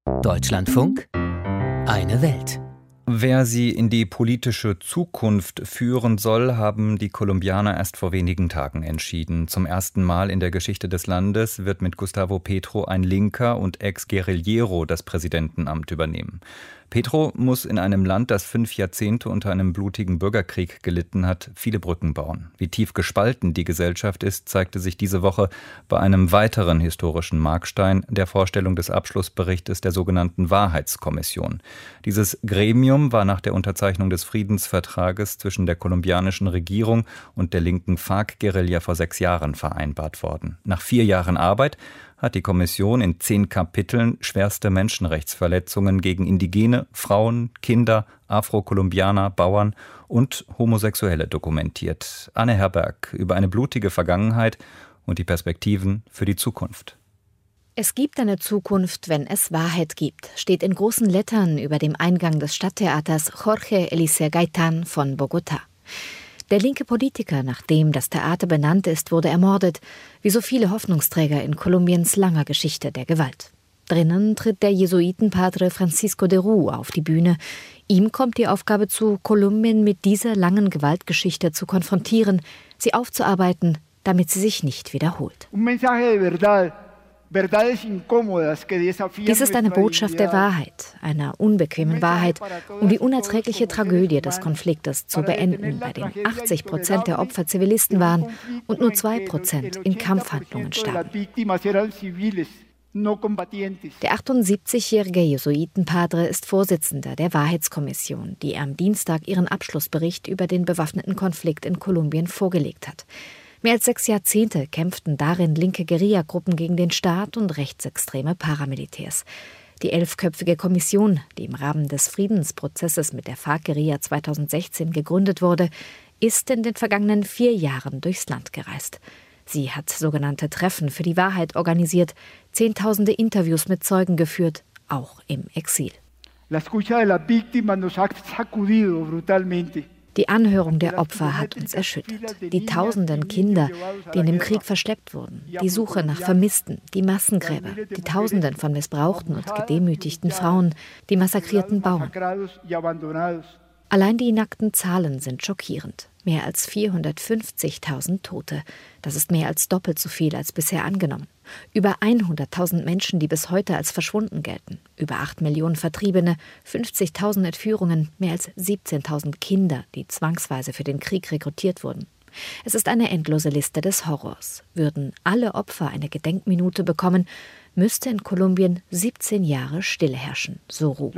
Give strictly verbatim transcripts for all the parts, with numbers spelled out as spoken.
Deutschlandfunk, eine Welt. Wer sie in die politische Zukunft führen soll, haben die Kolumbianer erst vor wenigen Tagen entschieden. Zum ersten Mal in der Geschichte des Landes wird mit Gustavo Petro ein Linker und Ex-Guerillero das Präsidentenamt übernehmen. Petro muss in einem Land, das fünf Jahrzehnte unter einem blutigen Bürgerkrieg gelitten hat, viele Brücken bauen. Wie tief gespalten die Gesellschaft ist, zeigte sich diese Woche bei einem weiteren historischen Markstein, der Vorstellung des Abschlussberichtes der sogenannten Wahrheitskommission. Dieses Gremium war nach der Unterzeichnung des Friedensvertrages zwischen der kolumbianischen Regierung und der linken FARC-Guerilla vor sechs Jahren vereinbart worden. Nach vier Jahren Arbeit hat die Kommission in zehn Kapiteln schwerste Menschenrechtsverletzungen gegen Indigene, Frauen, Kinder, Afro-Kolumbianer, Bauern und Homosexuelle dokumentiert. Anne Herberg über eine blutige Vergangenheit und die Perspektiven für die Zukunft. Es gibt eine Zukunft, wenn es Wahrheit gibt, steht in großen Lettern über dem Eingang des Stadttheaters Jorge Eliezer Gaitán von Bogotá. Der linke Politiker, nach dem das Theater benannt ist, wurde ermordet, wie so viele Hoffnungsträger in Kolumbiens langer Geschichte der Gewalt. Drinnen tritt der Jesuitenpadre Francisco de Rú auf die Bühne. Ihm kommt die Aufgabe zu, Kolumbien mit dieser langen Gewaltgeschichte zu konfrontieren, sie aufzuarbeiten, damit sie sich nicht wiederholt. Dies ist eine Botschaft der Wahrheit, einer unbequemen Wahrheit, um die unerträgliche Tragödie des Konfliktes zu beenden, bei dem achtzig Prozent der Opfer Zivilisten waren und nur zwei Prozent in Kampfhandlungen starben. Der achtundsiebzigjährige Jesuitenpadre ist Vorsitzender der Wahrheitskommission, die am Dienstag ihren Abschlussbericht über den bewaffneten Konflikt in Kolumbien vorgelegt hat. Mehr als sechs Jahrzehnte kämpften darin linke Guerillagruppen gegen den Staat und rechtsextreme Paramilitärs. Die elfköpfige Kommission, die im Rahmen des Friedensprozesses mit der FARC-Guerilla zweitausendsechzehn gegründet wurde, ist in den vergangenen vier Jahren durchs Land gereist. Sie hat sogenannte Treffen für die Wahrheit organisiert, zehntausende Interviews mit Zeugen geführt, auch im Exil. Die Anhörung der Opfer hat uns erschüttert. Die tausenden Kinder, die in dem Krieg verschleppt wurden, die Suche nach Vermissten, die Massengräber, die Tausenden von missbrauchten und gedemütigten Frauen, die massakrierten Bauern. Allein die nackten Zahlen sind schockierend. Mehr als vierhundertfünfzigtausend Tote. Das ist mehr als doppelt so viel als bisher angenommen. Über hunderttausend Menschen, die bis heute als verschwunden gelten. Über acht Millionen Vertriebene, fünfzigtausend Entführungen, mehr als siebzehntausend Kinder, die zwangsweise für den Krieg rekrutiert wurden. Es ist eine endlose Liste des Horrors. Würden alle Opfer eine Gedenkminute bekommen, müsste in Kolumbien siebzehn Jahre Stille herrschen, so Rú.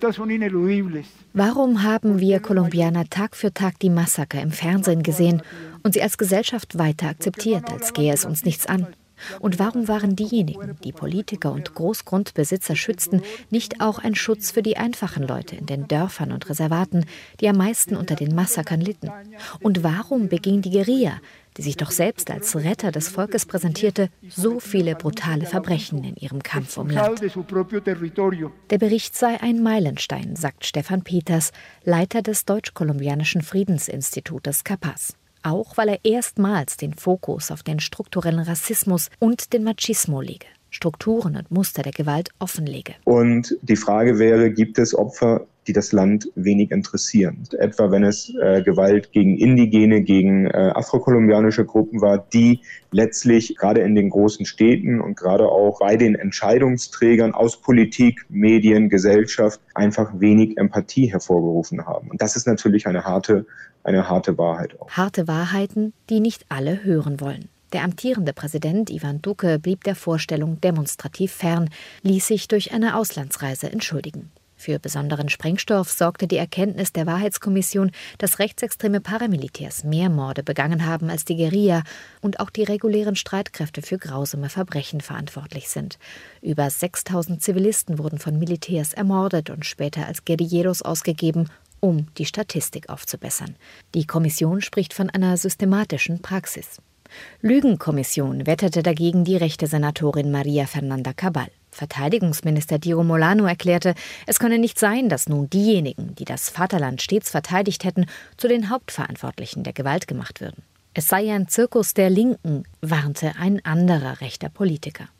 Warum haben wir Kolumbianer Tag für Tag die Massaker im Fernsehen gesehen und sie als Gesellschaft weiter akzeptiert, als gehe es uns nichts an? Und warum waren diejenigen, die Politiker und Großgrundbesitzer schützten, nicht auch ein Schutz für die einfachen Leute in den Dörfern und Reservaten, die am meisten unter den Massakern litten? Und warum beging die Guerilla, die sich doch selbst als Retter des Volkes präsentierte, so viele brutale Verbrechen in ihrem Kampf um Land? Der Bericht sei ein Meilenstein, sagt Stefan Peters, Leiter des deutsch-kolumbianischen Friedensinstitutes CAPAS. Auch weil er erstmals den Fokus auf den strukturellen Rassismus und den Machismo lege, Strukturen und Muster der Gewalt offenlege. Und die Frage wäre, gibt es Opfer, die das Land wenig interessieren? Etwa wenn es äh, Gewalt gegen Indigene, gegen äh, afrokolumbianische Gruppen war, die letztlich gerade in den großen Städten und gerade auch bei den Entscheidungsträgern aus Politik, Medien, Gesellschaft einfach wenig Empathie hervorgerufen haben. Und das ist natürlich eine harte, eine harte Wahrheit auch. Harte Wahrheiten, die nicht alle hören wollen. Der amtierende Präsident Iván Duque blieb der Vorstellung demonstrativ fern, ließ sich durch eine Auslandsreise entschuldigen. Für besonderen Sprengstoff sorgte die Erkenntnis der Wahrheitskommission, dass rechtsextreme Paramilitärs mehr Morde begangen haben als die Guerilla und auch die regulären Streitkräfte für grausame Verbrechen verantwortlich sind. Über sechstausend Zivilisten wurden von Militärs ermordet und später als Guerilleros ausgegeben, um die Statistik aufzubessern. Die Kommission spricht von einer systematischen Praxis. Lügenkommission wetterte dagegen die rechte Senatorin María Fernanda Cabal. Verteidigungsminister Diego Molano erklärte, es könne nicht sein, dass nun diejenigen, die das Vaterland stets verteidigt hätten, zu den Hauptverantwortlichen der Gewalt gemacht würden. Es sei ein Zirkus der Linken, warnte ein anderer rechter Politiker.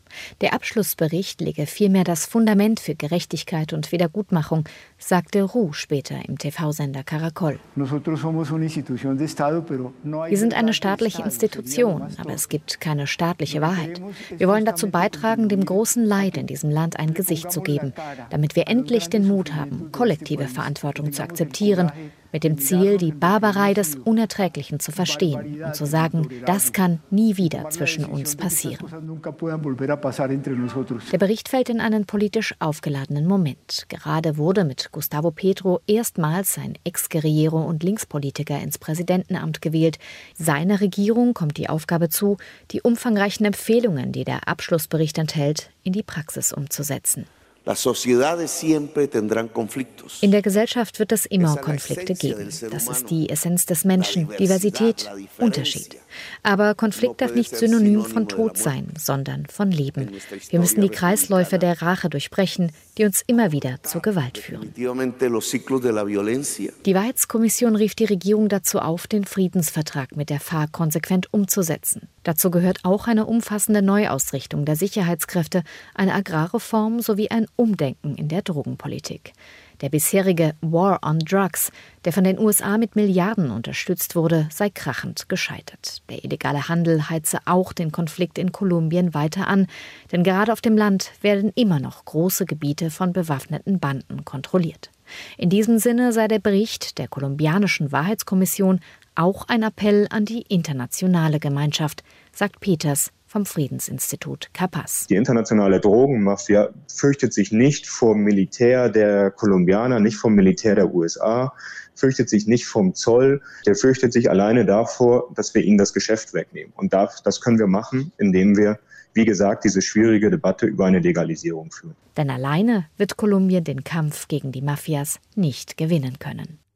Der Abschlussbericht lege vielmehr das Fundament für Gerechtigkeit und Wiedergutmachung, sagte Roux später im T V-Sender Caracol. Wir sind eine staatliche Institution, aber es gibt keine staatliche Wahrheit. Wir wollen dazu beitragen, dem großen Leid in diesem Land ein Gesicht zu geben, damit wir endlich den Mut haben, kollektive Verantwortung zu akzeptieren, mit dem Ziel, die Barbarei des Unerträglichen zu verstehen und zu sagen, das kann nie wieder zwischen uns passieren. Der Bericht fällt in einen politisch aufgeladenen Moment. Gerade wurde mit Gustavo Petro erstmals ein Ex-Guerillero und Linkspolitiker ins Präsidentenamt gewählt. Seiner Regierung kommt die Aufgabe zu, die umfangreichen Empfehlungen, die der Abschlussbericht enthält, in die Praxis umzusetzen. In der Gesellschaft wird es immer Konflikte geben. Das ist die Essenz des Menschen, Diversität, Unterschied. Aber Konflikt darf nicht synonym von Tod sein, sondern von Leben. Wir müssen die Kreisläufe der Rache durchbrechen, die uns immer wieder zur Gewalt führen. Die Wahrheitskommission rief die Regierung dazu auf, den Friedensvertrag mit der FARC konsequent umzusetzen. Dazu gehört auch eine umfassende Neuausrichtung der Sicherheitskräfte, eine Agrarreform sowie ein Umdenken in der Drogenpolitik. Der bisherige War on Drugs, der von den U S A mit Milliarden unterstützt wurde, sei krachend gescheitert. Der illegale Handel heize auch den Konflikt in Kolumbien weiter an, denn gerade auf dem Land werden immer noch große Gebiete von bewaffneten Banden kontrolliert. In diesem Sinne sei der Bericht der kolumbianischen Wahrheitskommission auch ein Appell an die internationale Gemeinschaft, sagt Peters vom Friedensinstitut Capaz. Die internationale Drogenmafia fürchtet sich nicht vom Militär der Kolumbianer, nicht vom Militär der U S A, fürchtet sich nicht vom Zoll. Der fürchtet sich alleine davor, dass wir ihnen das Geschäft wegnehmen. Und das können wir machen, indem wir, wie gesagt, diese schwierige Debatte über eine Legalisierung führen. Denn alleine wird Kolumbien den Kampf gegen die Mafias nicht gewinnen können.